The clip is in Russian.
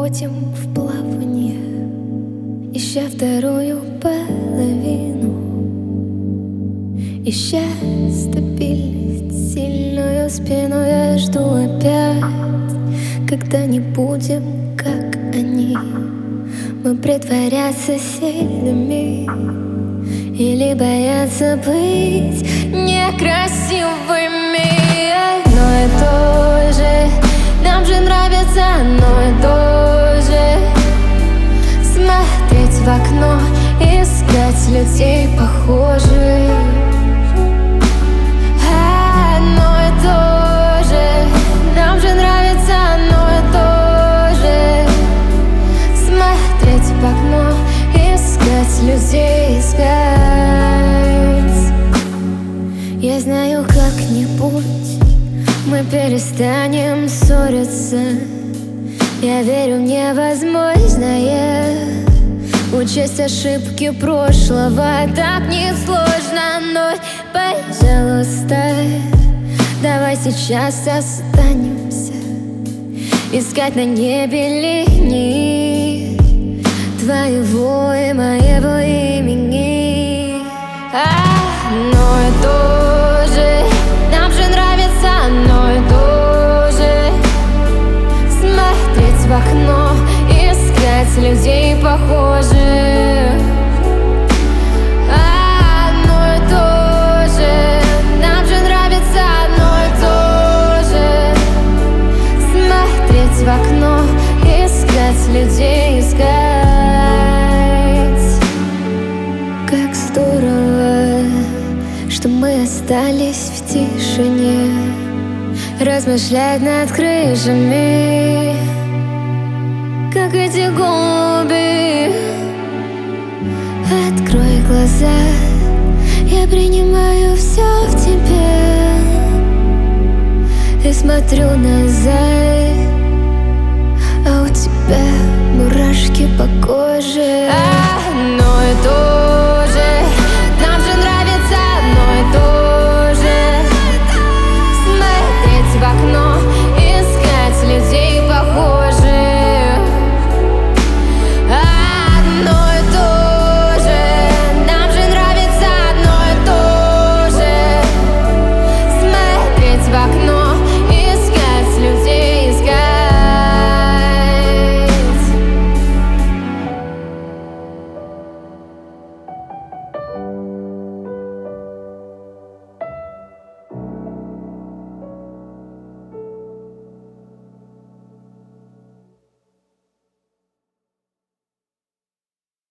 уходим в плавание, ища вторую половину, ища стабильность, сильную спину. Я жду опять, когда не будем, как они. Мы притворяться сильными или бояться быть некрасивыми. Одно и то же, нам же нравится одно и то же. Смотреть в окно, искать людей похожих. Одно и то же, нам же нравится одно и то же. Смотреть в окно, искать людей, искать. Я знаю, как-нибудь мы перестанем ссориться. Я верю в невозможное, учесть ошибки прошлого так несложно. Но, пожалуйста, давай сейчас останемся, искать на небе линии твоего и моего имени. Одно и то же, нам же нравится одно и то же. Смотреть в окно, искать людей похожих. Одно и то же, нам же нравится одно и то же. Смотреть в окно, искать людей, искать. Как здорово, что мы остались в тишине, размышлять над крышами, как эти голуби. Открой глаза, я принимаю все в тебе и смотрю назад, а у тебя мурашки по коже.